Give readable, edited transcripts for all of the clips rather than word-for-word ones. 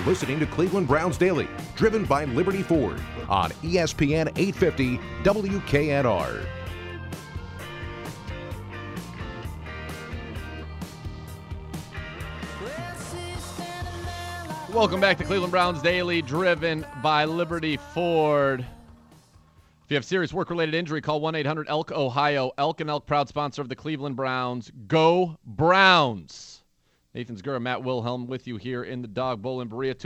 listening to Cleveland Browns Daily, driven by Liberty Ford on ESPN 850 WKNR. Welcome back to Cleveland Browns Daily, driven by Liberty Ford. If you have serious work-related injury, call 1-800-ELK-OHIO. Elk and Elk, proud sponsor of the Cleveland Browns. Go Browns! Nathan Zgura, Matt Wilhelm with you here in the Dog Bowl in Berea.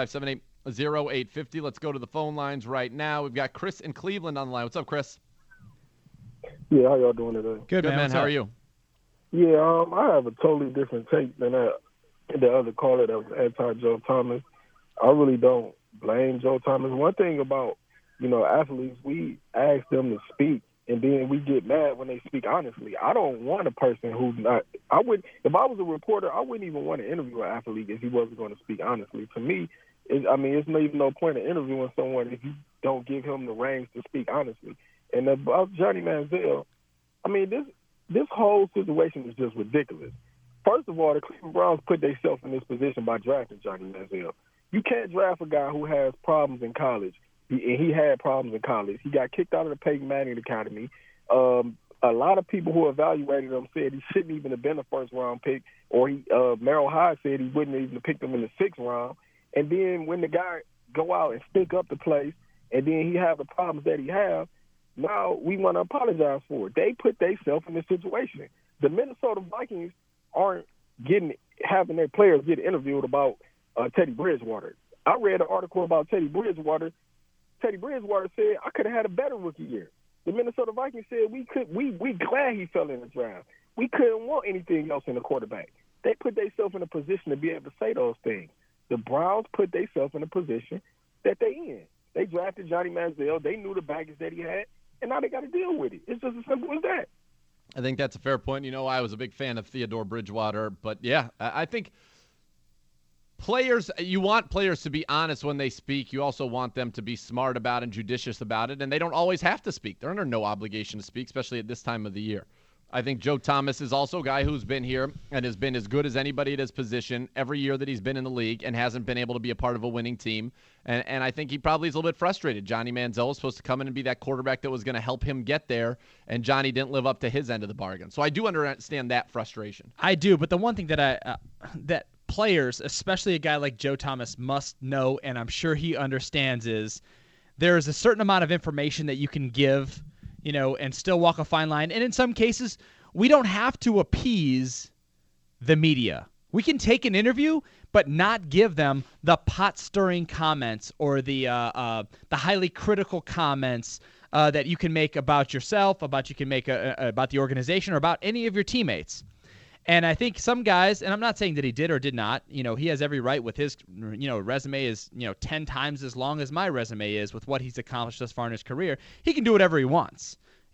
216-578-0850. Let's go to the phone lines right now. We've got Chris in Cleveland on the line. What's up, Chris? Yeah, how y'all doing today? Good, man. How are you? Yeah, I have a totally different take than the other caller that was anti-Joe Thomas. I really don't blame Joe Thomas. One thing about, athletes, we ask them to speak, and then we get mad when they speak honestly. I don't want a person who's not – if I was a reporter, I wouldn't even want to interview an athlete if he wasn't going to speak honestly. To me, it's not even no point in interviewing someone if you don't give him the reins to speak honestly. And about Johnny Manziel, this whole situation is just ridiculous. First of all, the Cleveland Browns put themselves in this position by drafting Johnny Manziel. You can't draft a guy who has problems in college. He had problems in college. He got kicked out of the Peyton Manning Academy. A lot of people who evaluated him said he shouldn't even have been a first-round pick, or Merrill Hyde said he wouldn't even have picked him in the sixth round. And then when the guy go out and stick up the place, and then he have the problems that he have, now we want to apologize for it. They put themselves in this situation. The Minnesota Vikings aren't having their players get interviewed about Teddy Bridgewater. I read an article about Teddy Bridgewater. Teddy Bridgewater said, I could have had a better rookie year. The Minnesota Vikings said we glad he fell in the draft. We couldn't want anything else in the quarterback. They put themselves in a position to be able to say those things. The Browns put themselves in a position that they in. They drafted Johnny Manziel. They knew the baggage that he had, and now they got to deal with it. It's just as simple as that. I think that's a fair point. I was a big fan of Theodore Bridgewater, but yeah, I think you want players to be honest when they speak. You also want them to be smart about and judicious about it, and they don't always have to speak. They're under no obligation to speak, especially at this time of the year. I think Joe Thomas is also a guy who's been here and has been as good as anybody at his position every year that he's been in the league and hasn't been able to be a part of a winning team. And I think he probably is a little bit frustrated. Johnny Manziel was supposed to come in and be that quarterback that was going to help him get there, and Johnny didn't live up to his end of the bargain. So I do understand that frustration. I do, but the one thing that that players, especially a guy like Joe Thomas, must know, and I'm sure he understands, is there is a certain amount of information that you can give, and still walk a fine line. And in some cases, we don't have to appease the media. We can take an interview, but not give them the pot-stirring comments or the highly critical comments that you can make about yourself, about the organization, or about any of your teammates. And I think some guys, and I'm not saying that he did or did not, he has every right with his, resume is, 10 times as long as my resume is with what he's accomplished thus far in his career. He can do whatever he wants,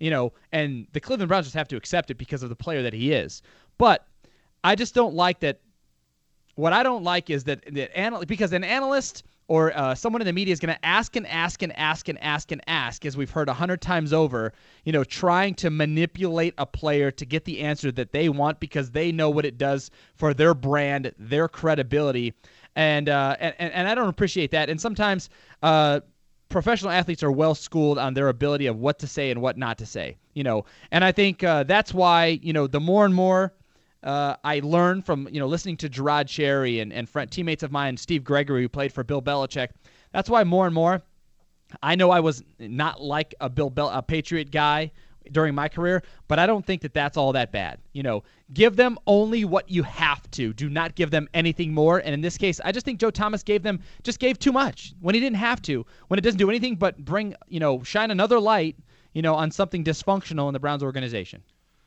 and the Cleveland Browns just have to accept it because of the player that he is. But I just don't like that. What I don't like is that because an analyst or someone in the media is going to ask and ask and ask and ask and ask, as we've heard 100 times over, trying to manipulate a player to get the answer that they want because they know what it does for their brand, their credibility, and I don't appreciate that. And sometimes professional athletes are well schooled on their ability of what to say and what not to say, and I think that's why the more and more I learned from listening to Gerard Cherry and teammates of mine, Steve Gregory, who played for Bill Belichick. That's why more and more I know I was not like a Patriot guy during my career, but I don't think that that's all that bad. Give them only what you have to. Do not give them anything more. And in this case, I just think Joe Thomas gave too much when he didn't have to, when it doesn't do anything but shine another light, on something dysfunctional in the Browns organization.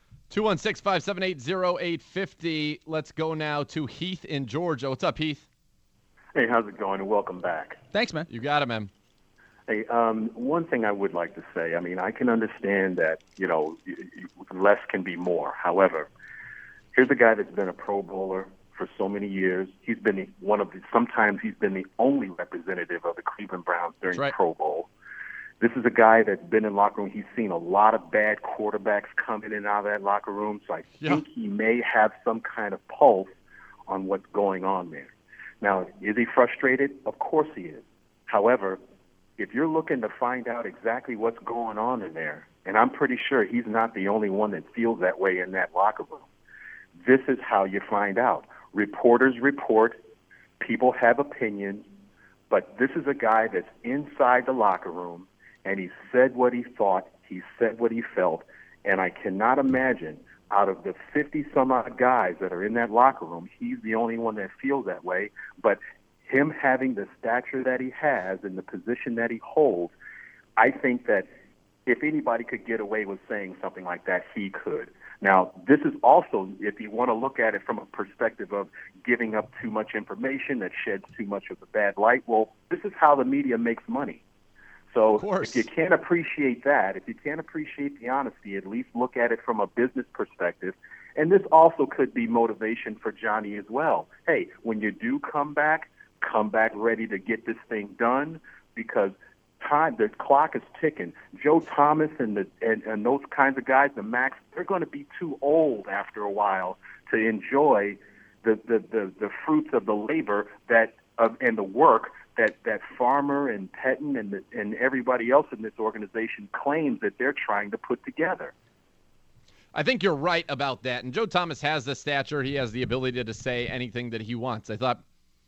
216-578-0850. Let's go now to Heath in Georgia. What's up, Heath? Hey, how's it going? And welcome back. Thanks, man. You got it, man. Hey, one thing I would like to say, I can understand that, less can be more. However, here's a guy that's been a Pro Bowler for so many years. He's been sometimes he's been the only representative of the Cleveland Browns during the Pro Bowl. This is a guy that's been in locker room. He's seen a lot of bad quarterbacks come in and out of that locker room, so I think he may have some kind of pulse on what's going on there. Now, is he frustrated? Of course he is. However, if you're looking to find out exactly what's going on in there, and I'm pretty sure he's not the only one that feels that way in that locker room, this is how you find out. Reporters report, people have opinions, but this is a guy that's inside the locker room, and he said what he thought, he said what he felt, and I cannot imagine out of the 50-some-odd guys that are in that locker room, he's the only one that feels that way, but him having the stature that he has and the position that he holds, I think that if anybody could get away with saying something like that, he could. Now, this is also, if you want to look at it from a perspective of giving up too much information that sheds too much of a bad light, well, this is how the media makes money. So if you can't appreciate that, if you can't appreciate the honesty, at least look at it from a business perspective. And this also could be motivation for Johnny as well. Hey, when you do come back ready to get this thing done, because the clock is ticking. Joe Thomas and those kinds of guys, the Max, they're going to be too old after a while to enjoy the fruits of the labor and the work that Farmer and Pettin and everybody else in this organization claims that they're trying to put together. I think you're right about that. And Joe Thomas has the stature. He has the ability to say anything that he wants. I thought,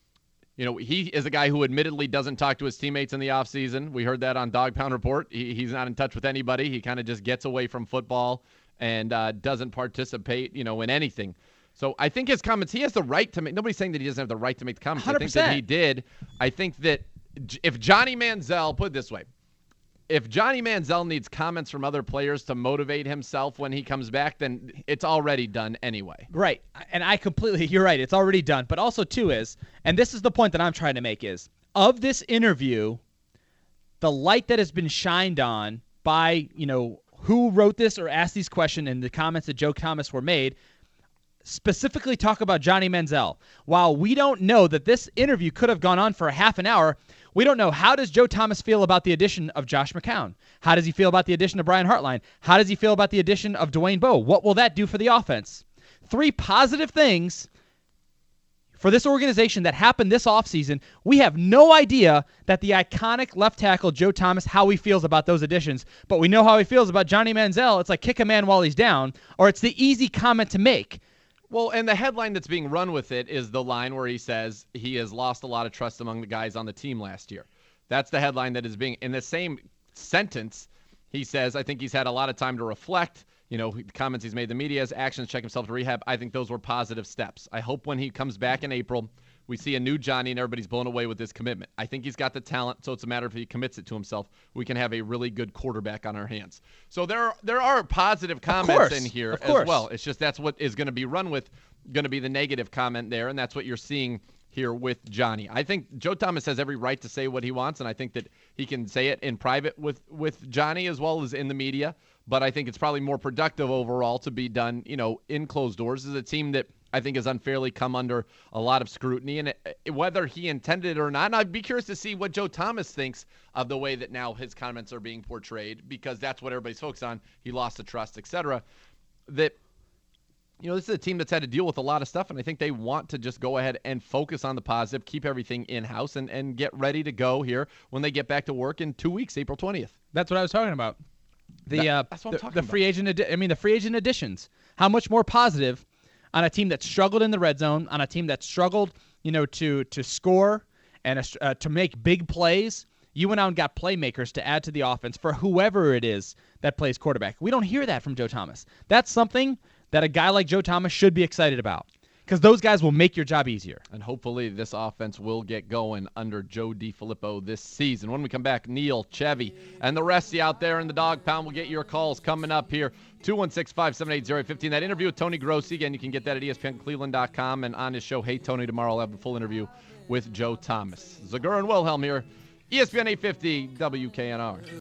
he is a guy who admittedly doesn't talk to his teammates in the offseason. We heard that on Dog Pound Report. He's not in touch with anybody. He kind of just gets away from football and doesn't participate, in anything. So I think his comments, he has the right to make. Nobody's saying that he doesn't have the right to make the comments. 100%. I think that he did. I think that if Johnny Manziel, put it this way, if Johnny Manziel needs comments from other players to motivate himself when he comes back, then it's already done anyway. Right. And you're right. It's already done. But also, too, and this is the point that I'm trying to make is, of this interview, the light that has been shined on by, who wrote this or asked these questions and the comments that Joe Thomas were made, specifically talk about Johnny Manziel. While we don't know that this interview could have gone on for a half an hour, we don't know, how does Joe Thomas feel about the addition of Josh McCown? How does he feel about the addition of Brian Hartline? How does he feel about the addition of Dwayne Bowe? What will that do for the offense? 3 positive things for this organization that happened this offseason. We have no idea that the iconic left tackle Joe Thomas, how he feels about those additions, but we know how he feels about Johnny Manziel. It's like kick a man while he's down, or it's the easy comment to make. Well, and the headline that's being run with it is the line where he says he has lost a lot of trust among the guys on the team last year. That's the headline that is being, in the same sentence, he says, I think he's had a lot of time to reflect, the comments he's made, the media's actions, check himself to rehab. I think those were positive steps. I hope when he comes back in April, we see a new Johnny and everybody's blown away with this commitment. I think he's got the talent, so it's a matter of if he commits it to himself, we can have a really good quarterback on our hands. So there are positive comments in here as well. It's just that's what is going to be run with, going to be the negative comment there, and that's what you're seeing here with Johnny. I think Joe Thomas has every right to say what he wants, and I think that he can say it in private with Johnny as well as in the media, but I think it's probably more productive overall to be done, in closed doors. This is a team that I think has unfairly come under a lot of scrutiny, and whether he intended it or not, and I'd be curious to see what Joe Thomas thinks of the way that now his comments are being portrayed, because that's what everybody's focused on. He lost the trust, etc. That, this is a team that's had to deal with a lot of stuff, and I think they want to just go ahead and focus on the positive, keep everything in-house, and get ready to go here when they get back to work in 2 weeks, April 20th. That's what I was talking about. That's what I'm talking about. The free agent additions. How much more positive on a team that struggled in the red zone, on a team that struggled, to score and to make big plays. You went out and got playmakers to add to the offense for whoever it is that plays quarterback. We don't hear that from Joe Thomas. That's something that a guy like Joe Thomas should be excited about, because those guys will make your job easier. And hopefully this offense will get going under Joe DeFilippo this season. When we come back, Neil, Chevy, and the rest of you out there in the Dog Pound will get your calls coming up here. 216-578-0815. That interview with Tony Grossi, again, you can get that at ESPNCleveland.com, and on his show, Hey Tony, tomorrow I'll have the full interview with Joe Thomas. Zagura and Wilhelm here, ESPN 850 WKNR.